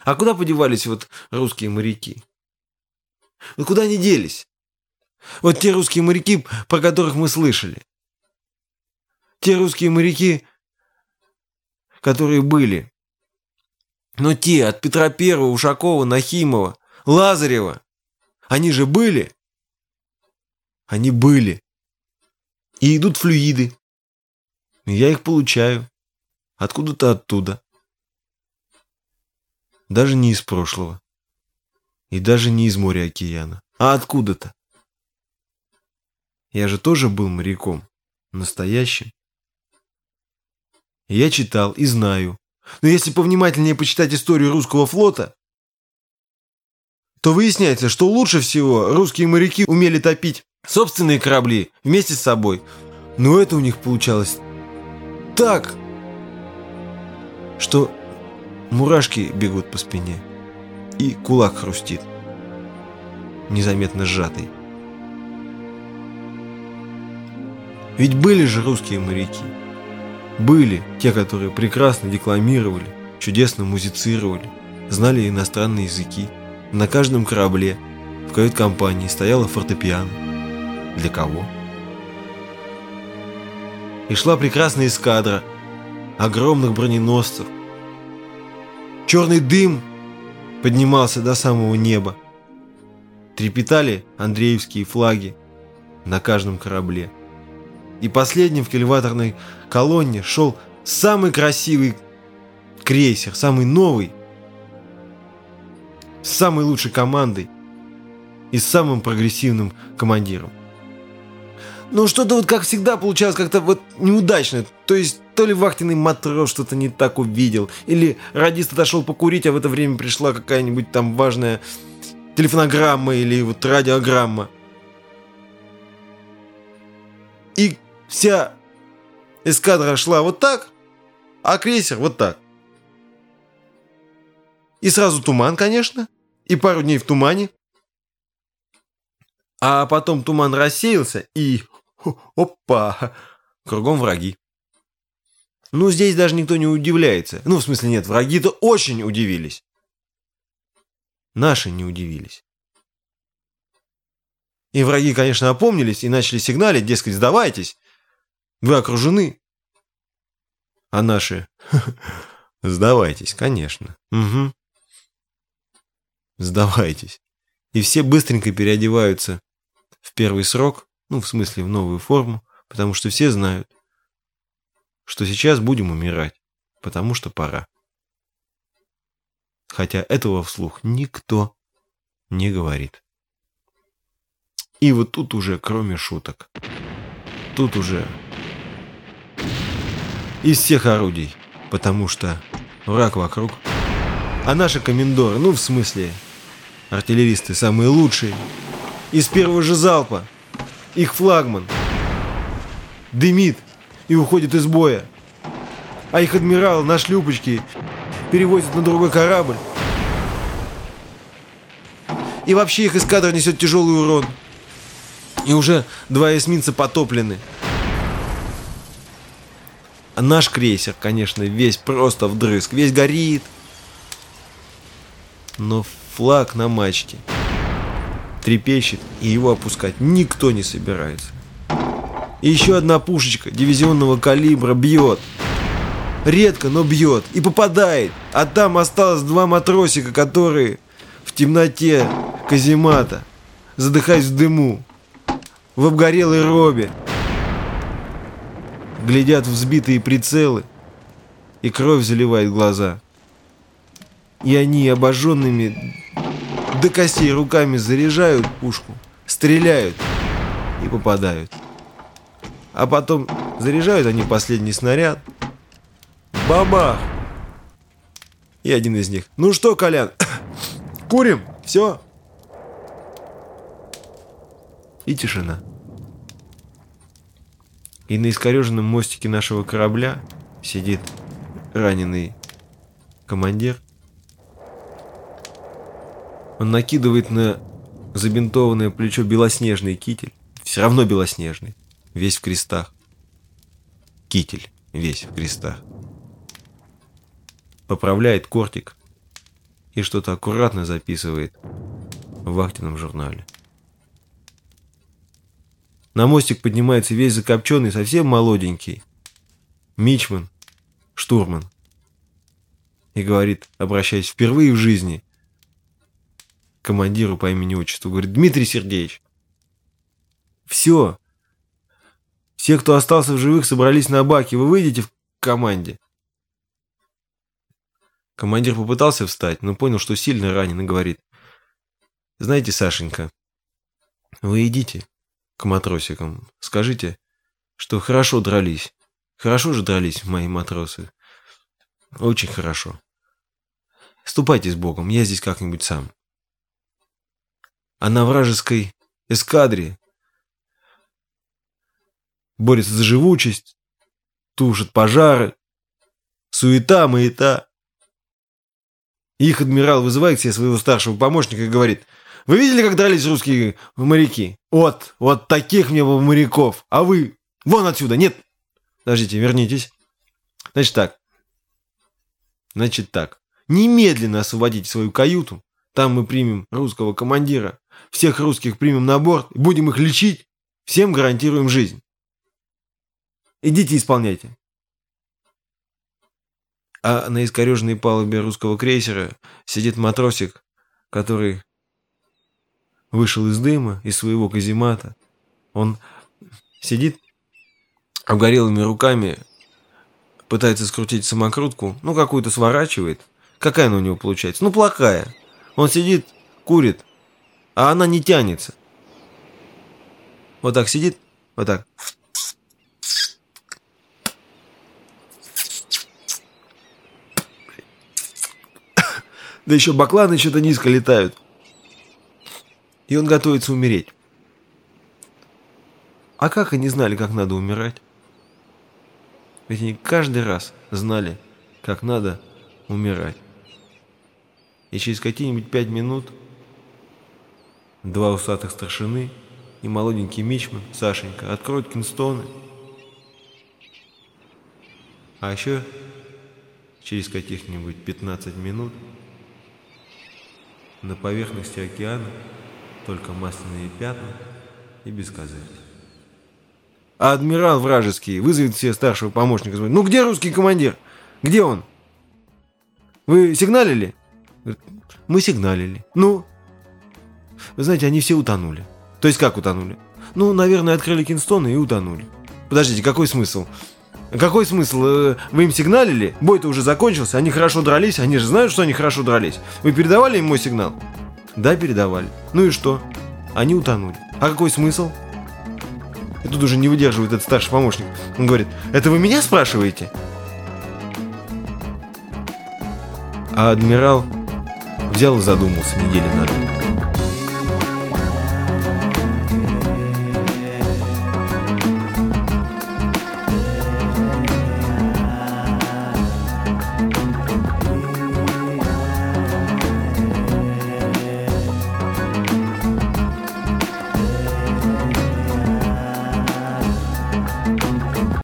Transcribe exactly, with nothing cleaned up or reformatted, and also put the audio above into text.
А куда подевались вот русские моряки? Ну куда они делись? Вот те русские моряки, про которых мы слышали. Те русские моряки, которые были. Но те от Петра Первого, Ушакова, Нахимова, Лазарева, они же были. Они были. И идут флюиды. И я их получаю. Откуда-то оттуда. Даже не из прошлого. И даже не из моря океана. А откуда-то. Я же тоже был моряком. Настоящим. И я читал и знаю. Но если повнимательнее почитать историю русского флота, то выясняется, что лучше всего русские моряки умели топить собственные корабли вместе с собой. Но это у них получалось так, что мурашки бегут по спине и кулак хрустит, незаметно сжатый. Ведь были же русские моряки. Были те, которые прекрасно декламировали, чудесно музицировали, знали иностранные языки. На каждом корабле в кают-компании стояла фортепиано. Для кого? И шла прекрасная эскадра огромных броненосцев. Черный дым поднимался до самого неба. Трепетали андреевские флаги на каждом корабле. И последним в кильваторной колонне шел самый красивый крейсер, самый новый, с самой лучшей командой и с самым прогрессивным командиром. Но что-то вот как всегда получалось как-то вот неудачно. То есть то ли вахтенный матрос что-то не так увидел, или радист отошел покурить, а в это время пришла какая-нибудь там важная телефонограмма или вот радиограмма. И вся эскадра шла вот так, а крейсер вот так. И сразу туман, конечно, и пару дней в тумане. А потом туман рассеялся, и опа, кругом враги. Ну, здесь даже никто не удивляется. Ну, в смысле, нет, враги-то очень удивились. Наши не удивились. И враги, конечно, опомнились и начали сигналить, дескать, сдавайтесь, вы окружены. А наши, сдавайтесь, конечно. Угу. Сдавайтесь. И все быстренько переодеваются в первый срок, ну, в смысле, в новую форму, потому что все знают, что сейчас будем умирать, потому что пора. Хотя этого вслух никто не говорит. И вот тут уже, кроме шуток, тут уже из всех орудий, потому что враг вокруг, а наши комендоры, ну, в смысле, артиллеристы самые лучшие, из первого же залпа их флагман дымит и уходит из боя, а их адмирал на шлюпочке перевозит на другой корабль, и вообще их эскадра несет тяжелый урон, и уже два эсминца потоплены. А наш крейсер, конечно, весь просто вдрызг, весь горит, но флаг на мачте трепещет, и его опускать никто не собирается. И еще одна пушечка дивизионного калибра бьет. Редко, но бьет. И попадает. А там осталось два матросика, которые в темноте каземата, задыхаясь в дыму, в обгорелой робе, глядят в взбитые прицелы, и кровь заливает глаза. И они обожженными до костей руками заряжают пушку, стреляют и попадают. А потом заряжают они последний снаряд. Бабах! И один из них: ну что, Колян, курим? Все? И тишина. И на искореженном мостике нашего корабля сидит раненый командир. Он накидывает на забинтованное плечо белоснежный китель. Все равно белоснежный. Весь в крестах. Китель весь в крестах. Поправляет кортик и что-то аккуратно записывает в вахтенном журнале. На мостик поднимается весь закопченный, совсем молоденький мичман, штурман, и говорит, обращаясь впервые в жизни к командиру по имени-отчеству, говорит: Дмитрий Сергеевич, все, все, кто остался в живых, собрались на баке, вы выйдете в команде. Командир попытался встать, но понял, что сильно ранен, и говорит: знаете, Сашенька, вы идите к матросикам, скажите, что хорошо дрались. Хорошо же дрались мои матросы. Очень хорошо. Ступайте с Богом, я здесь как-нибудь сам. А на вражеской эскадре борется за живучесть, тушат пожары, суета, маята. Их адмирал вызывает к себе своего старшего помощника и говорит: вы видели, как дрались русские моряки? Вот, вот таких мне бы моряков. А вы вон отсюда, нет. Подождите, вернитесь. Значит так. Значит так. Немедленно освободите свою каюту. Там мы примем русского командира. Всех русских примем на борт. Будем их лечить. Всем гарантируем жизнь. Идите, исполняйте. А на искореженной палубе русского крейсера сидит матросик, который вышел из дыма, из своего каземата. Он сидит обгорелыми руками, пытается скрутить самокрутку, ну, какую-то сворачивает. Какая она у него получается? Ну, плохая. Он сидит, курит, а она не тянется. Вот так сидит, вот так. Да еще бакланы что-то низко летают. И он готовится умереть. А как они знали, как надо умирать? Ведь они каждый раз знали, как надо умирать. И через какие-нибудь пять минут два усатых старшины и молоденький мичман, Сашенька, откроют кинстоны. А еще через каких-нибудь пятнадцать минут на поверхности океана только масляные пятна и бескозырки. А адмирал вражеский вызовет себе старшего помощника. Говорит: ну где русский командир? Где он? Вы сигналили? Говорит: мы сигналили. Ну? Вы знаете, они все утонули. То есть как утонули? Ну, наверное, открыли кинстоны и утонули. Подождите, какой смысл? Какой смысл? Вы им сигналили? Бой-то уже закончился, они хорошо дрались, они же знают, что они хорошо дрались. Вы передавали им мой сигнал? Да, передавали. Ну и что? Они утонули. А какой смысл? И тут уже не выдерживает этот старший помощник. Он говорит: это вы меня спрашиваете? А адмирал взял и задумался недели на две.